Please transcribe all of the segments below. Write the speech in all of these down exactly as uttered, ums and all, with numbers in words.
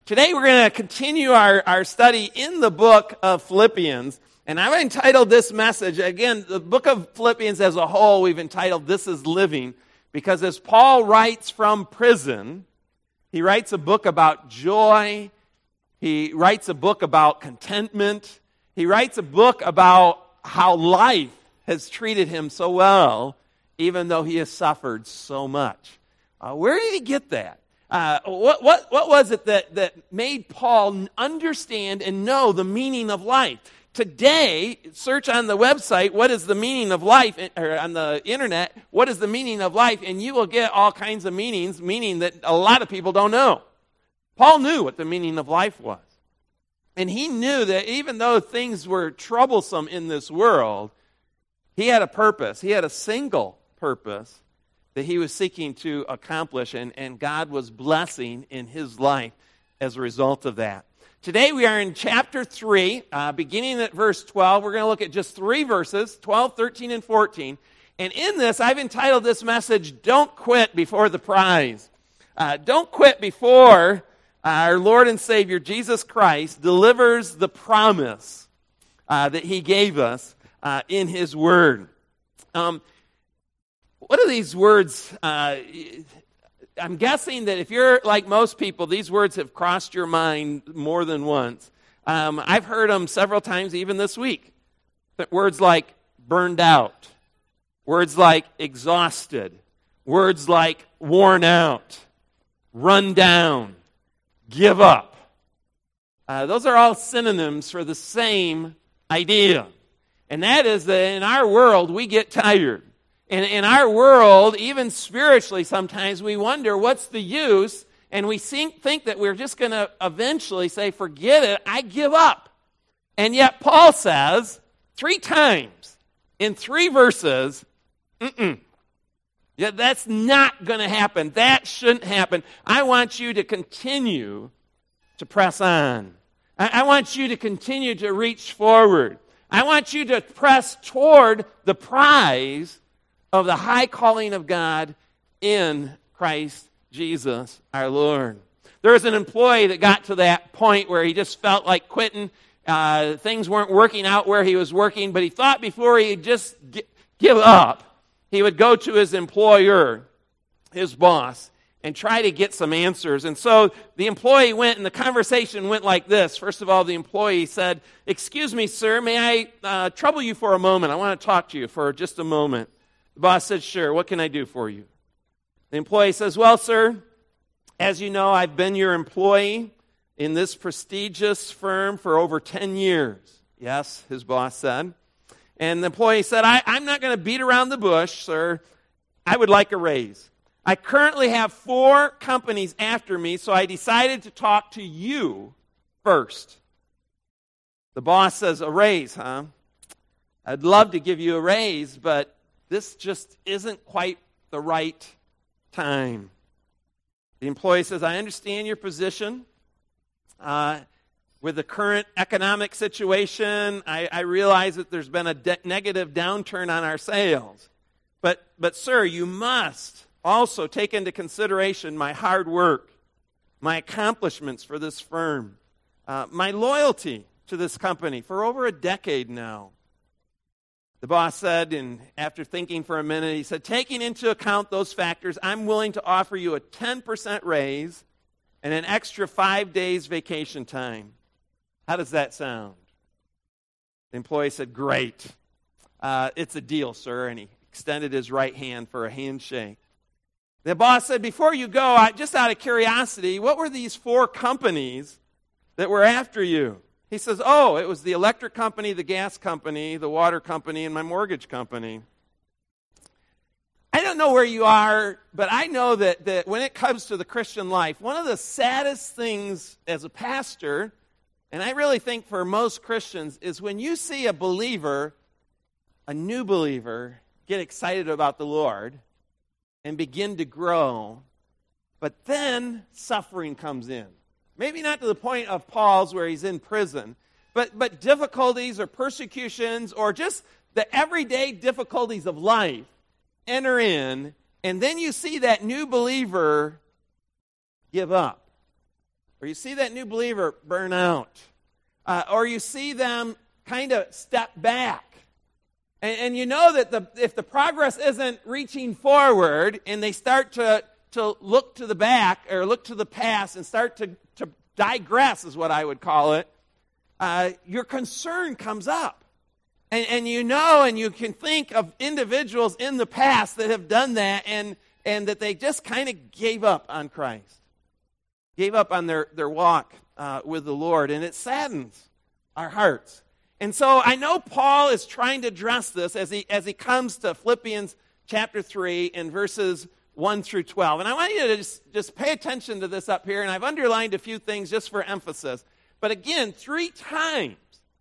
Today we're going to continue our, our study in the book of Philippians, and I've entitled this message, again, the book of Philippians as a whole, we've entitled This is Living, because as Paul writes from prison, he writes a book about joy, he writes a book about contentment, he writes a book about how life has treated him so well, even though he has suffered so much. Uh, where did he get that? Uh, what, what, what was it that, that made Paul understand and know the meaning of life? Today, search on the website, what is the meaning of life, or on the internet, what is the meaning of life, and you will get all kinds of meanings, meaning that a lot of people don't know. Paul knew what the meaning of life was. And he knew that even though things were troublesome in this world, he had a purpose. He had a single purpose that he was seeking to accomplish, and, and God was blessing in his life as a result of that. Today we are in chapter three, uh, beginning at verse twelve. We're going to look at just three verses, twelve, thirteen, and fourteen. And in this, I've entitled this message, Don't Quit Before the Prize. Uh, don't quit before our Lord and Savior, Jesus Christ, delivers the promise uh, that he gave us uh, in his word. Um, what are these words? Uh, I'm guessing that if you're like most people, these words have crossed your mind more than once. Um, I've heard them several times even this week. But words like burned out, words like exhausted, words like worn out, run down, give up. Uh, those are all synonyms for the same idea. And that is that in our world, we get tired. And in our world, even spiritually, sometimes we wonder, what's the use? And we think, think that we're just going to eventually say, forget it, I give up. And yet Paul says three times in three verses, mm-mm. Yeah, that's not going to happen. That shouldn't happen. I want you to continue to press on. I, I want you to continue to reach forward. I want you to press toward the prize of the high calling of God in Christ Jesus our Lord. There was an employee that got to that point where he just felt like quitting. Uh, things weren't working out where he was working, but he thought before he'd just g- give up, he would go to his employer, his boss, and try to get some answers. And so the employee went, and the conversation went like this. First of all, the employee said, "Excuse me, sir, may I uh, trouble you for a moment? I want to talk to you for just a moment." The boss said, "Sure, what can I do for you?" The employee says, "Well, sir, as you know, I've been your employee in this prestigious firm for over ten years. "Yes," his boss said. And the employee said, I, I'm not going to beat around the bush, sir. I would like a raise. I currently have four companies after me, so I decided to talk to you first." The boss says, "A raise, huh? I'd love to give you a raise, but this just isn't quite the right time." The employee says, "I understand your position. Uh, with the current economic situation, I, I realize that there's been a de- negative downturn on our sales. But, but, sir, you must also take into consideration my hard work, my accomplishments for this firm, uh, my loyalty to this company for over a decade now." The boss said, and after thinking for a minute, he said, "Taking into account those factors, I'm willing to offer you a ten percent raise and an extra five days vacation time. How does that sound?" The employee said, "Great. Uh, it's a deal, sir." And he extended his right hand for a handshake. The boss said, "Before you go, I, just out of curiosity, what were these four companies that were after you?" He says, "Oh, it was the electric company, the gas company, the water company, and my mortgage company." I don't know where you are, but I know that, that when it comes to the Christian life, one of the saddest things as a pastor, and I really think for most Christians, is when you see a believer, a new believer, get excited about the Lord and begin to grow, but then suffering comes in. Maybe not to the point of Paul's where he's in prison, but, but difficulties or persecutions or just the everyday difficulties of life enter in, and then you see that new believer give up. or you see that new believer burn out, uh, or you see them kind of step back. And, and you know that the, if the progress isn't reaching forward and they start to, to look to the back or look to the past and start to, to digress is what I would call it, uh, your concern comes up. And, and you know and you can think of individuals in the past that have done that and, and that they just kind of gave up on Christ, gave up on their, their walk uh, with the Lord, and it saddens our hearts. And so I know Paul is trying to address this as he as he comes to Philippians chapter three and verses one through twelve. And I want you to just, just pay attention to this up here, and I've underlined a few things just for emphasis. But again, three times,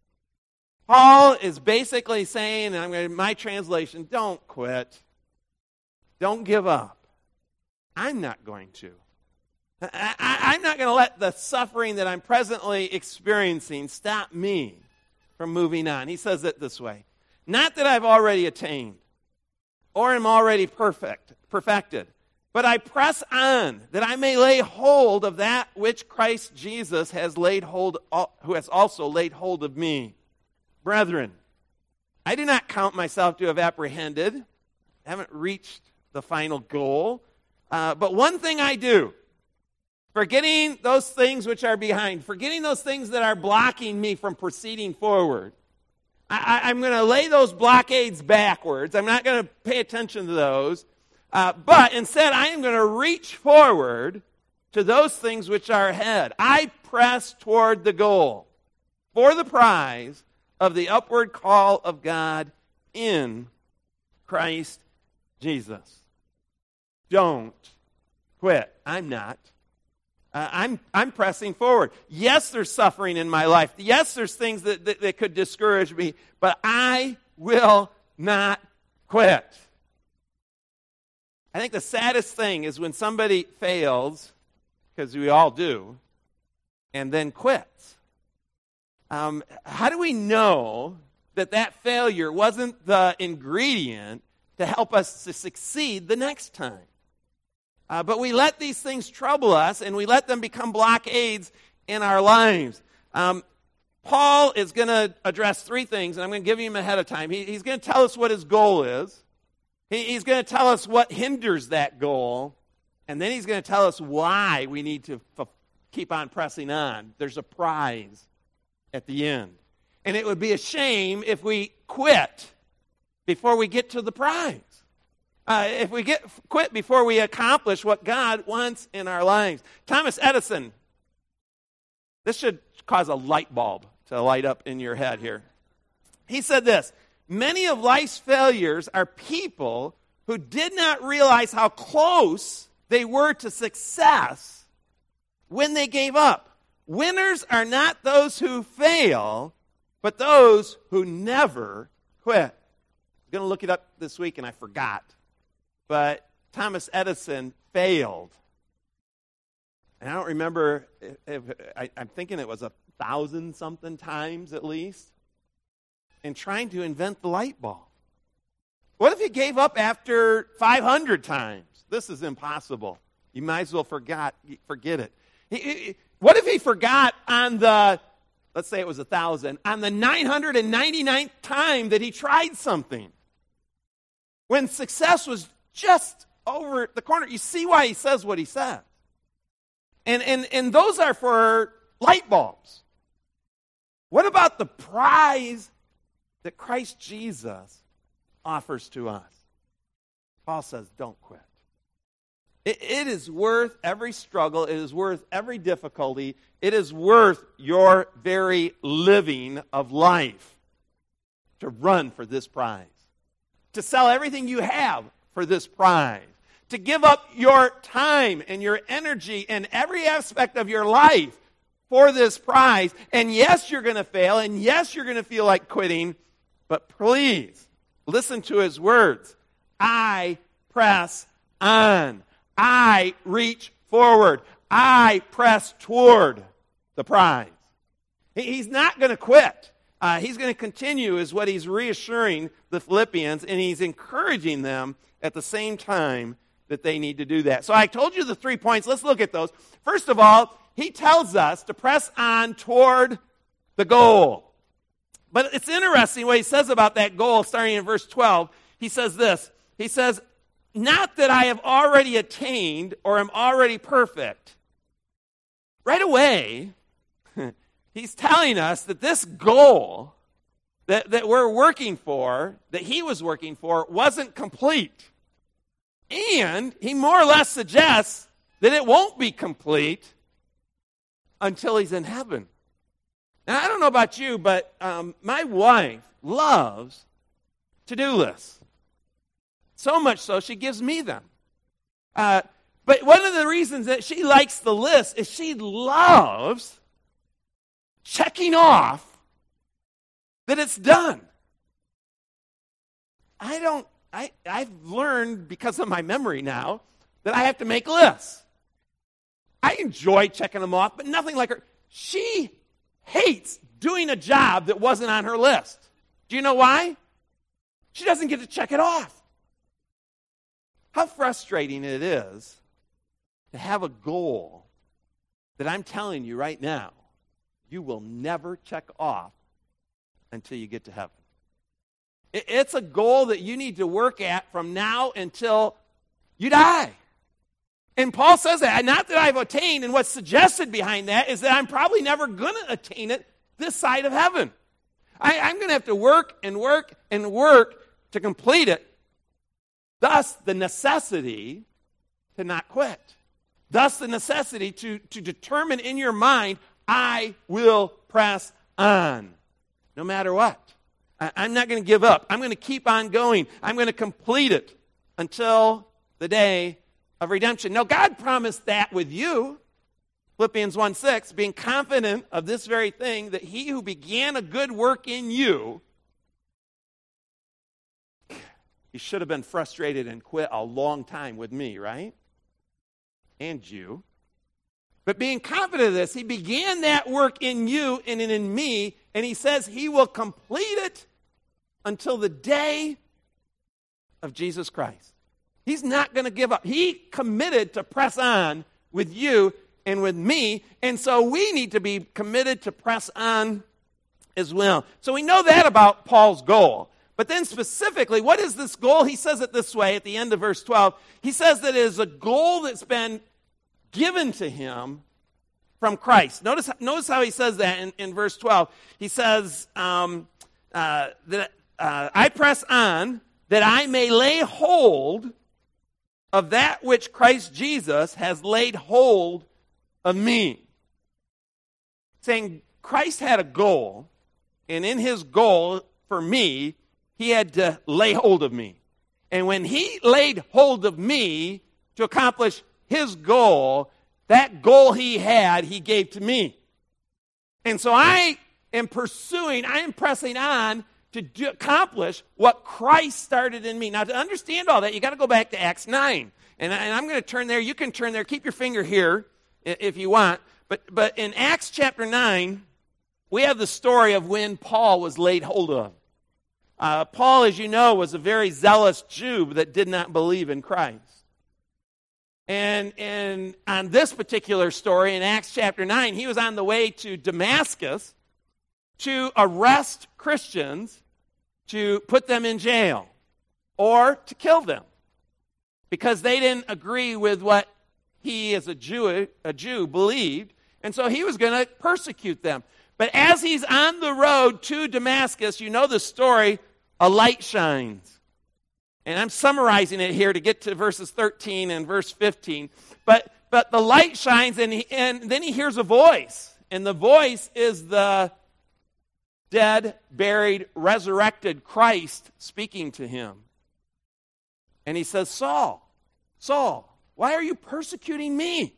Paul is basically saying, and I'm going to, my translation, don't quit. Don't give up. I'm not going to. I, I, I'm not going to let the suffering that I'm presently experiencing stop me from moving on. He says it this way. Not that I've already attained or am already perfect, perfected, but I press on that I may lay hold of that which Christ Jesus has laid hold, who has also laid hold of me. Brethren, I do not count myself to have apprehended, haven't reached the final goal, uh, but one thing I do, forgetting those things which are behind, forgetting those things that are blocking me from proceeding forward. I, I, I'm going to lay those blockades backwards. I'm not going to pay attention to those. Uh, but instead, I am going to reach forward to those things which are ahead. I press toward the goal for the prize of the upward call of God in Christ Jesus. Don't quit. I'm not. Uh, I'm, I'm pressing forward. Yes, there's suffering in my life. Yes, there's things that, that, that could discourage me, but I will not quit. I think the saddest thing is when somebody fails, because we all do, and then quits. Um, how do we know that that failure wasn't the ingredient to help us to succeed the next time? Uh, but we let these things trouble us, and we let them become blockades in our lives. Um, Paul is going to address three things, and I'm going to give him ahead of time. He, he's going to tell us what his goal is. He, he's going to tell us what hinders that goal, and then he's going to tell us why we need to f- keep on pressing on. There's a prize at the end. And it would be a shame if we quit before we get to the prize. Uh, if we get quit before we accomplish what God wants in our lives. Thomas Edison, this should cause a light bulb to light up in your head here. He said this, many of life's failures are people who did not realize how close they were to success when they gave up. Winners are not those who fail, but those who never quit. I'm going to look it up this week and I forgot. But Thomas Edison failed. And I don't remember, if, if, I, I'm thinking it was a thousand something times at least, in trying to invent the light bulb. What if he gave up after five hundred times? This is impossible. You might as well forgot, forget it. He, he, what if he forgot on the, let's say it was a thousand, on the nine hundred ninety-ninth time that he tried something? When success was just over the corner. You see why he says what he says. And, and, and those are for light bulbs. What about the prize that Christ Jesus offers to us? Paul says, don't quit. It, it is worth every struggle. It is worth every difficulty. It is worth your very living of life to run for this prize. To sell everything you have for this prize, to give up your time and your energy and every aspect of your life for this prize. And yes, you're going to fail, and yes, you're going to feel like quitting, but please listen to his words. I press on. I reach forward. I press toward the prize. He's not going to quit. Uh, he's going to continue is what he's reassuring the Philippians, and he's encouraging them at the same time that they need to do that. So I told you the three points. Let's look at those. First of all, he tells us to press on toward the goal. But it's interesting what he says about that goal, starting in verse twelve. He says this. He says, not that I have already attained or am already perfect. Right away, he's telling us that this goal that, that we're working for, that he was working for, wasn't complete. And he more or less suggests that it won't be complete until he's in heaven. Now, I don't know about you, but um, my wife loves to-do lists. So much so, she gives me them. Uh, but one of the reasons that she likes the list is she loves checking off that it's done. I don't, I, I've learned because of my memory now that I have to make lists. I enjoy checking them off, but nothing like her. She hates doing a job that wasn't on her list. Do you know why? She doesn't get to check it off. How frustrating it is to have a goal that I'm telling you right now, you will never check off until you get to heaven. It's a goal that you need to work at from now until you die. And Paul says that, not that I've attained, and what's suggested behind that is that I'm probably never going to attain it this side of heaven. I, I'm going to have to work and work and work to complete it. Thus, the necessity to not quit. Thus, the necessity to, to determine in your mind, I will press on, no matter what. I, I'm not going to give up. I'm going to keep on going. I'm going to complete it until the day of redemption. Now, God promised that with you. Philippians one six, being confident of this very thing, that he who began a good work in you, he should have been frustrated and quit a long time with me, right? And you. But being confident of this, he began that work in you and in me, and he says he will complete it until the day of Jesus Christ. He's not going to give up. He committed to press on with you and with me, and so we need to be committed to press on as well. So we know that about Paul's goal. But then specifically, what is this goal? He says it this way at the end of verse twelve. He says that it is a goal that's been given to him from Christ. Notice, notice how he says that in, in verse twelve. He says, um, uh, that uh, I press on that I may lay hold of that which Christ Jesus has laid hold of me. Saying Christ had a goal, and in his goal for me, he had to lay hold of me. And when he laid hold of me to accomplish his goal, that goal he had, he gave to me. And so I am pursuing, I am pressing on to do, accomplish what Christ started in me. Now, to understand all that, you got to go back to Acts nine. And, I, and I'm going to turn there. You can turn there. Keep your finger here if you want. But, but in Acts chapter nine, we have the story of when Paul was laid hold of. Uh, Paul, as you know, was a very zealous Jew that did not believe in Christ. And, and on this particular story in Acts chapter nine, he was on the way to Damascus to arrest Christians, to put them in jail, or to kill them, because they didn't agree with what he as a Jew, a Jew believed, and so he was going to persecute them. But as he's on the road to Damascus, you know the story, a light shines. And I'm summarizing it here to get to verses thirteen and verse fifteen. But but the light shines, and, he, and then he hears a voice. And the voice is the dead, buried, resurrected Christ speaking to him. And he says, Saul, Saul, why are you persecuting me?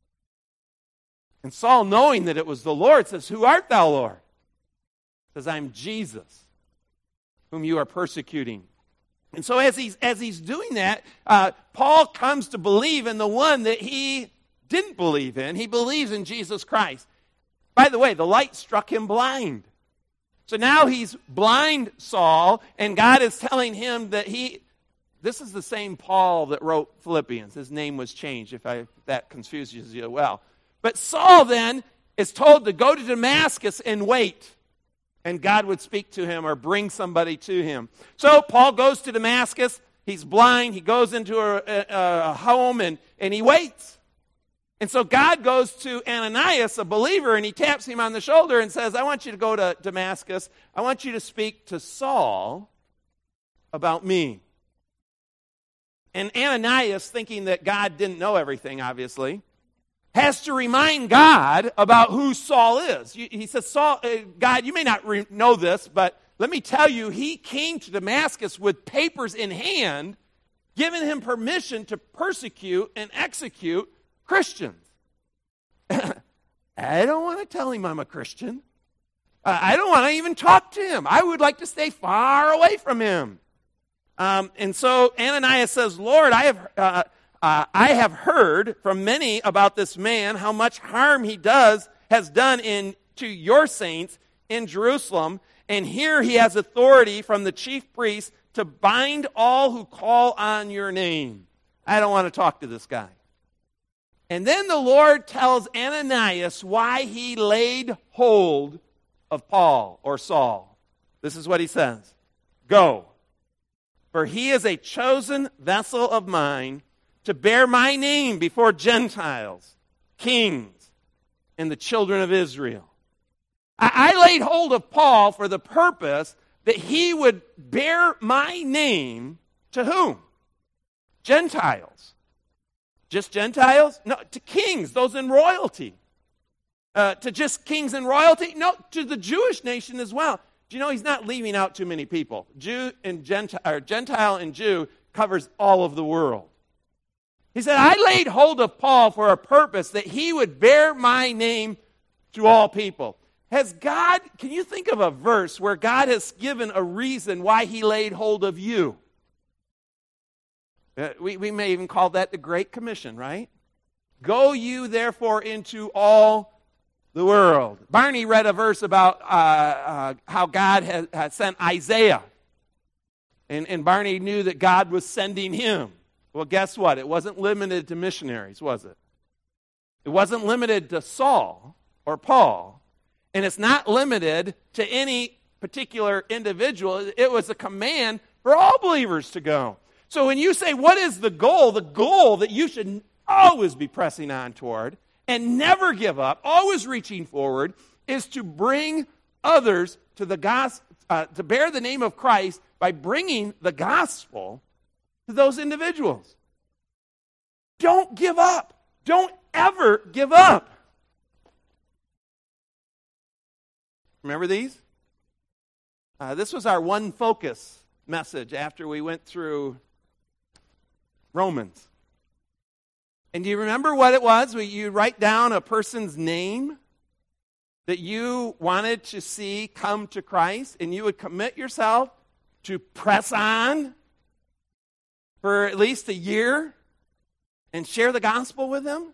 And Saul, knowing that it was the Lord, says, who art thou, Lord? He says, I'm Jesus, whom you are persecuting. And so as he's, as he's doing that, uh, Paul comes to believe in the one that he didn't believe in. He believes in Jesus Christ. By the way, the light struck him blind. So now he's blind Saul, and God is telling him that he, this is the same Paul that wrote Philippians. His name was changed, if, I, if that confuses you well. But Saul then is told to go to Damascus and wait. And God would speak to him or bring somebody to him. So Paul goes to Damascus. He's blind. He goes into a, a, a home and, and he waits. And so God goes to Ananias, a believer, and he taps him on the shoulder and says, I want you to go to Damascus. I want you to speak to Saul about me. And Ananias, thinking that God didn't know everything, obviously, has to remind God about who Saul is. He says, Saul, uh, God, you may not re- know this, but let me tell you, he came to Damascus with papers in hand, giving him permission to persecute and execute Christians. I don't want to tell him I'm a Christian. Uh, I don't want to even talk to him. I would like to stay far away from him. Um, and so Ananias says, Lord, I have... Uh, Uh, I have heard from many about this man, how much harm he does, has done in, to your saints in Jerusalem. And here he has authority from the chief priests to bind all who call on your name. I don't want to talk to this guy. And then the Lord tells Ananias why he laid hold of Paul or Saul. This is what he says. Go, for he is a chosen vessel of mine to bear my name before Gentiles, kings, and the children of Israel. I, I laid hold of Paul for the purpose that he would bear my name to whom? Gentiles. Just Gentiles? No, to kings, those in royalty. Uh, to just kings in royalty? No, to the Jewish nation as well. Do you know he's not leaving out too many people? Jew and Gentile, or Gentile and Jew covers all of the world. He said, I laid hold of Paul for a purpose that he would bear my name to all people. Has God, can you think of a verse where God has given a reason why he laid hold of you? Uh, we, we may even call that the Great Commission, right? Go you therefore into all the world. Barney read a verse about uh, uh, how God had, had sent Isaiah. And, and Barney knew that God was sending him. Well, guess what? It wasn't limited to missionaries, was it? It wasn't limited to Saul or Paul. And it's not limited to any particular individual. It was a command for all believers to go. So when you say, what is the goal? The goal that you should always be pressing on toward and never give up, always reaching forward, is to bring others to the gospel, uh, to bear the name of Christ by bringing the gospel to those individuals. Don't give up. Don't ever give up. Remember these? Uh, this was our one focus message after we went through Romans. And do you remember what it was? Where you write down a person's name that you wanted to see come to Christ, and you would commit yourself to press on for at least a year and share the gospel with them?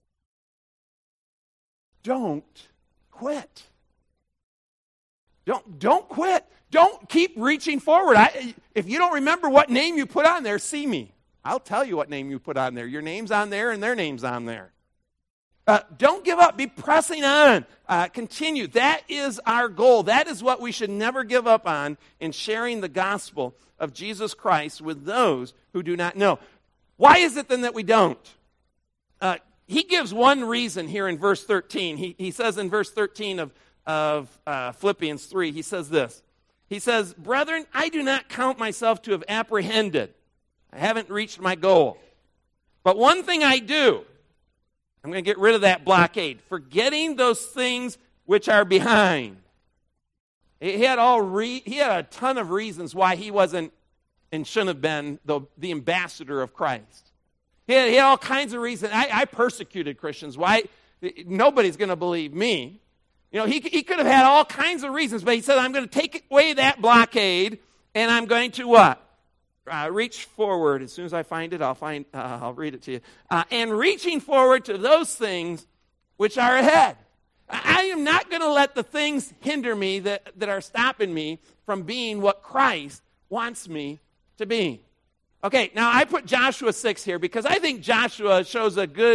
Don't quit. Don't, don't quit. Don't keep reaching forward. I, if you don't remember what name you put on there, see me. I'll tell you what name you put on there. Your name's on there and their name's on there. Uh, don't give up. Be pressing on. Uh, continue. That is our goal. That is what we should never give up on in sharing the gospel of Jesus Christ with those who do not know. Why is it then that we don't? Uh, he gives one reason here in verse thirteen. He, he says in verse thirteen of, of uh, Philippians three, he says this. He says, brethren, I do not count myself to have apprehended. I haven't reached my goal. But one thing I do, I'm going to get rid of that blockade, forgetting those things which are behind. He had all re- he had a ton of reasons why he wasn't and shouldn't have been the, the ambassador of Christ. He had, he had all kinds of reasons. I, I persecuted Christians. Why? Nobody's going to believe me. You know, he, he could have had all kinds of reasons, but he said, I'm going to take away that blockade, and I'm going to what? Uh, reach forward. As soon as I find it, I'll find. Uh, I'll read it to you. Uh, and reaching forward to those things which are ahead. I am not going to let the things hinder me that, that are stopping me from being what Christ wants me to be. Okay, now I put Joshua six here because I think Joshua shows a good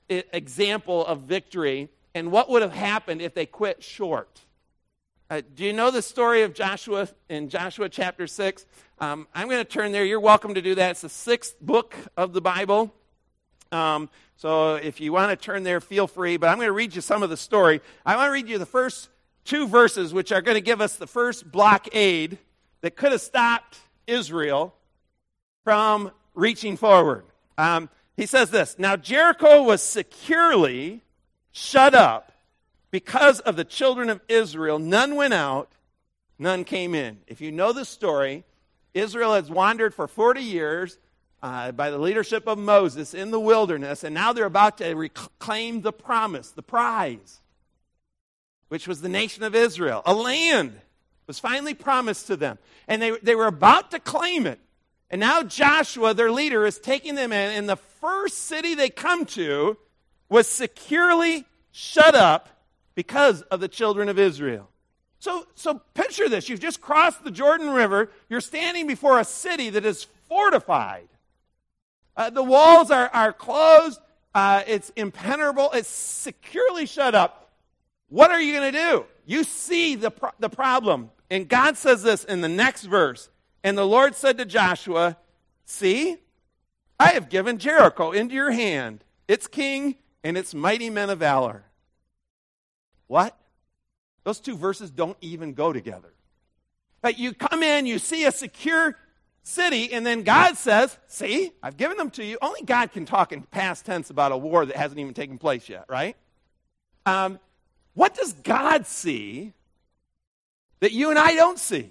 e- example of victory and what would have happened if they quit short. Uh, do you know the story of Joshua in Joshua chapter six? Um, I'm going to turn there. You're welcome to do that. It's the sixth book of the Bible. Um, so if you want to turn there, feel free. But I'm going to read you some of the story. I want to read you the first two verses, which are going to give us the first blockade that could have stopped Israel from reaching forward. Um, he says this, "Now Jericho was securely shut up because of the children of Israel. None went out, none came in." If you know the story, Israel has wandered for forty years uh, by the leadership of Moses in the wilderness, and now they're about to reclaim the promise, the prize, which was the nation of Israel. A land was finally promised to them, and they, they were about to claim it. And now Joshua, their leader, is taking them in, and the first city they come to was securely shut up because of the children of Israel. So, so picture this. You've just crossed the Jordan River. You're standing before a city that is fortified. Uh, the walls are, are closed. Uh, it's impenetrable. It's securely shut up. What are you going to do? You see the, pro- the problem. And God says this in the next verse. "And the Lord said to Joshua, see, I have given Jericho into your hand, its king and its mighty men of valor." What? Those two verses don't even go together. But you come in, you see a secure city, and then God says, see, I've given them to you. Only God can talk in past tense about a war that hasn't even taken place yet, right? Um, what does God see that you and I don't see?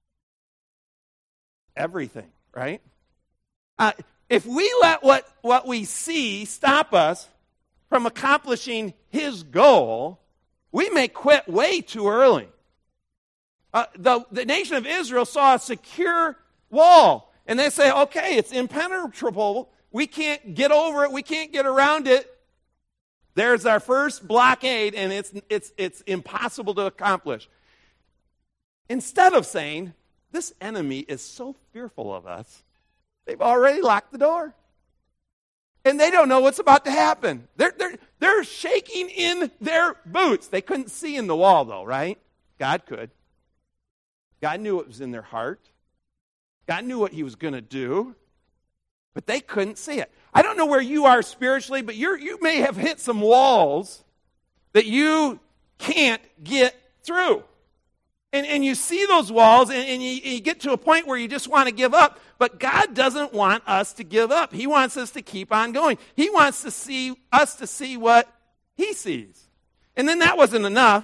Everything, right? Uh, if we let what, what we see stop us from accomplishing His goal, we may quit way too early. Uh, the, the nation of Israel saw a secure wall, and they say, okay, it's impenetrable. We can't get over it. We can't get around it. There's our first blockade, and it's, it's, it's impossible to accomplish. Instead of saying, this enemy is so fearful of us, they've already locked the door. And they don't know what's about to happen. They're, they're, they're shaking in their boots. They couldn't see in the wall, though, right? God could. God knew what was in their heart. God knew what He was going to do. But they couldn't see it. I don't know where you are spiritually, but you're, you may have hit some walls that you can't get through. And, and you see those walls, and, and you, you get to a point where you just want to give up. But God doesn't want us to give up. He wants us to keep on going. He wants to see us to see what He sees. And then that wasn't enough.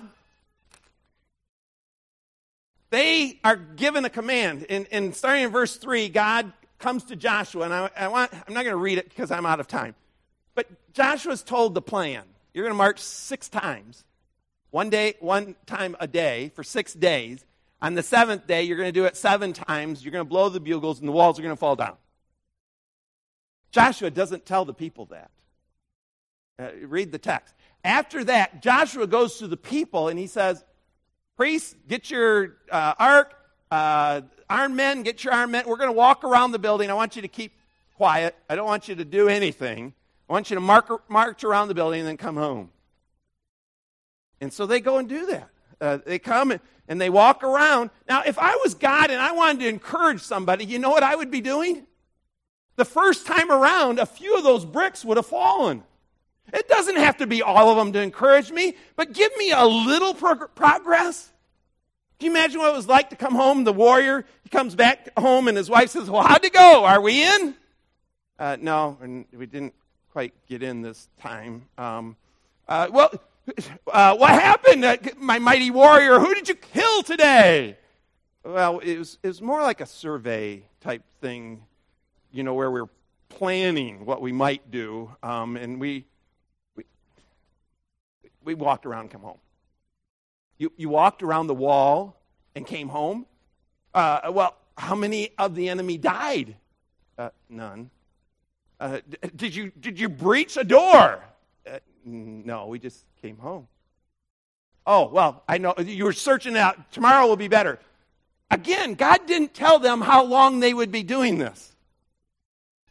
They are given a command. And, and starting in verse three, God comes to Joshua. And I, I want, I'm not going to read it because I'm out of time. But Joshua's told the plan. You're going to march six times. One day, one time a day for six days. On the seventh day, you're going to do it seven times. You're going to blow the bugles, and the walls are going to fall down. Joshua doesn't tell the people that. Uh, read the text. After that, Joshua goes to the people, and he says, priests, get your uh, ark. Uh, armed men, get your armed men. We're going to walk around the building. I want you to keep quiet. I don't want you to do anything. I want you to mark, march around the building and then come home. And so they go and do that. Uh, they come and, and they walk around. Now, if I was God and I wanted to encourage somebody, you know what I would be doing? The first time around, a few of those bricks would have fallen. It doesn't have to be all of them to encourage me, but give me a little prog- progress. Can you imagine what it was like to come home, the warrior, he comes back home and his wife says, well, how'd it go? Are we in? Uh, no, and we didn't quite get in this time. Um, uh, well, uh, what happened? Uh, my mighty warrior, who did you kill today? Well, it was, it was more like a survey type thing, you know, where we're planning what we might do, um, and we, we we walked around and come home. You you walked around the wall and came home? Uh, well, how many of the enemy died? Uh, none. Uh, d- did you did you breach a door? Uh, no, we just came home. Oh, well, I know you were searching out. Tomorrow will be better. Again, God didn't tell them how long they would be doing this.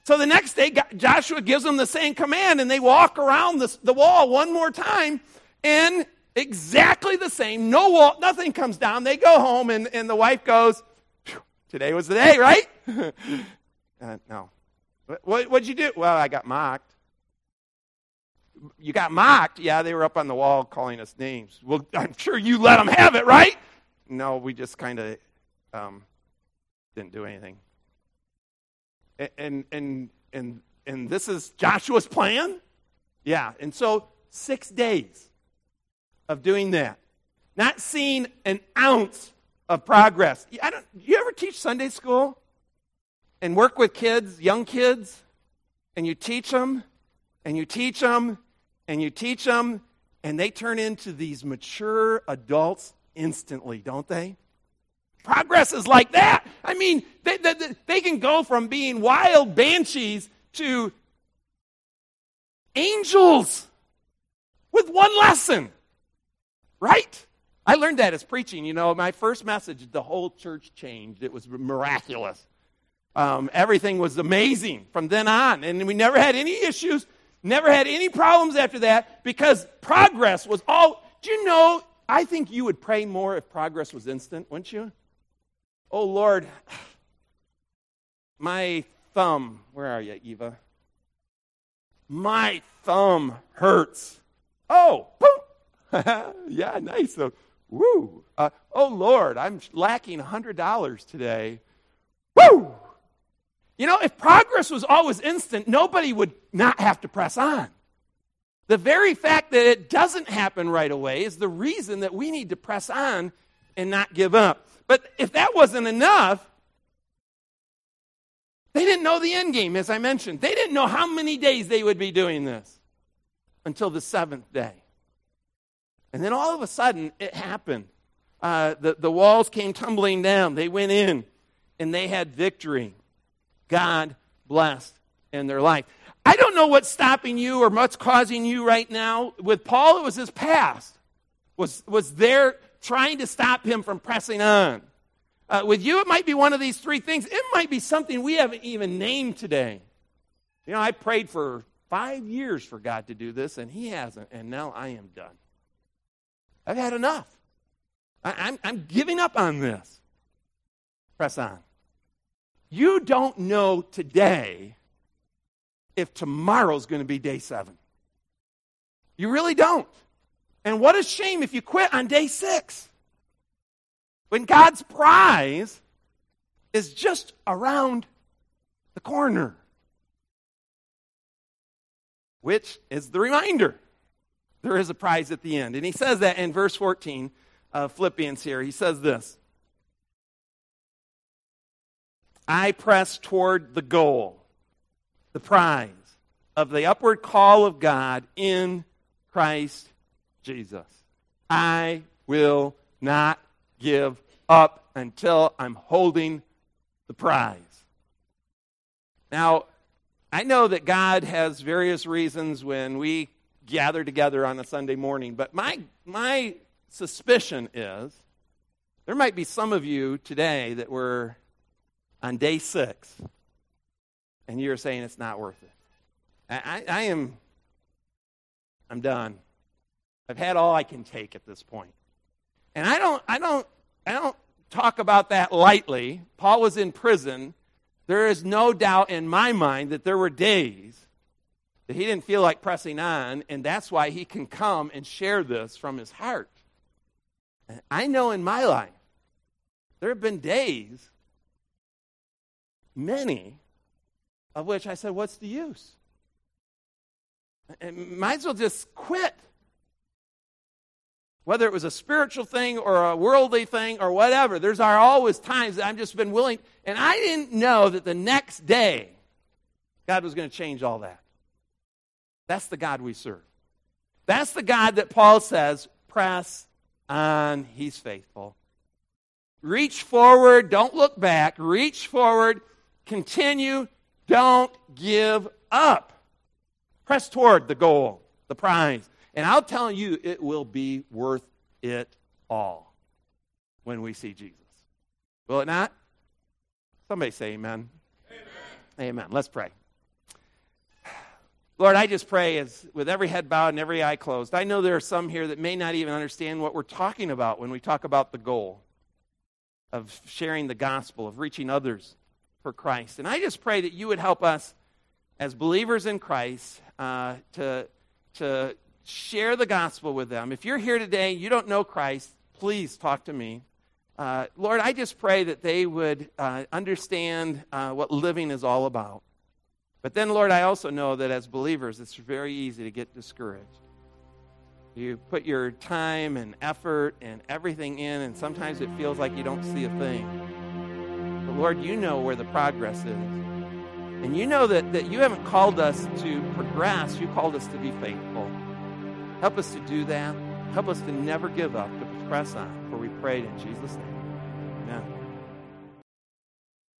So the next day, Joshua gives them the same command, and they walk around the, the wall one more time, and exactly the same. No wall, nothing comes down. They go home, and, and the wife goes, today was the day, right? uh, no. What, what'd you do? Well, I got mocked. You got mocked? Yeah, they were up on the wall calling us names. Well, I'm sure you let them have it, right? No, we just kind of um, didn't do anything. And and and and this is Joshua's plan? Yeah, and so six days of doing that. Not seeing an ounce of progress. I don't, you ever teach Sunday school and work with kids, young kids, and you teach them, and you teach them, and you teach them, and they turn into these mature adults instantly, don't they? Progress is like that. I mean, they, they, they can go from being wild banshees to angels with one lesson, right? I learned that as preaching. You know, my first message, the whole church changed. It was miraculous. Um, everything was amazing from then on. And we never had any issues, never had any problems after that, because progress was all, do you know, I think you would pray more if progress was instant, wouldn't you? Oh, Lord, my thumb, where are you, Eva? My thumb hurts. Oh, boom. Yeah, nice. So, woo. Uh, oh, Lord, I'm lacking one hundred dollars today. Woo! You know, if progress was always instant, nobody would not have to press on. The very fact that it doesn't happen right away is the reason that we need to press on and not give up. But if that wasn't enough, they didn't know the end game, as I mentioned. They didn't know how many days they would be doing this until the seventh day. And then all of a sudden, it happened. Uh, the, the walls came tumbling down. They went in, and they had victory. God blessed in their life. I don't know what's stopping you or what's causing you right now. With Paul, it was his past. Was, was there trying to stop him from pressing on. Uh, with you, it might be one of these three things. It might be something we haven't even named today. You know, I prayed for five years for God to do this, and he hasn't, and now I am done. I've had enough. I, I'm, I'm giving up on this. Press on. You don't know today if tomorrow's going to be day seven. You really don't. And what a shame if you quit on day six. When God's prize is just around the corner. Which is the reminder. There is a prize at the end. And he says that in verse fourteen of Philippians here. He says this. I press toward the goal, the prize of the upward call of God in Christ Jesus. I will not give up until I'm holding the prize. Now, I know that God has various reasons when we gather together on a Sunday morning, but my my suspicion is there might be some of you today that were on day six, and you're saying it's not worth it. I, I, I am, I'm done. I've had all I can take at this point. And I don't, I don't, I don't talk about that lightly. Paul was in prison. There is no doubt in my mind that there were days that he didn't feel like pressing on, and that's why he can come and share this from his heart. And I know in my life, there have been days, many, of which I said, what's the use? And might as well just quit. Whether it was a spiritual thing or a worldly thing or whatever, there's are always times that I've just been willing, and I didn't know that the next day God was going to change all that. That's the God we serve. That's the God that Paul says, press on, he's faithful. Reach forward, don't look back. Reach forward, continue, don't give up. Press toward the goal, the prize. And I'll tell you, it will be worth it all when we see Jesus. Will it not? Somebody say amen. Amen. Amen. Let's pray. Lord, I just pray as with every head bowed and every eye closed, I know there are some here that may not even understand what we're talking about when we talk about the goal of sharing the gospel, of reaching others for Christ. And I just pray that you would help us as believers in Christ uh, to, to share the gospel with them. If you're here today, you don't know Christ, please talk to me. Uh, Lord, I just pray that they would uh, understand uh, what living is all about. But then, Lord, I also know that as believers, it's very easy to get discouraged. You put your time and effort and everything in, and sometimes it feels like you don't see a thing. But Lord, you know where the progress is. And you know that, that you haven't called us to progress, you called us to be faithful. Help us to do that. Help us to never give up, to press on. For we prayed in Jesus' name.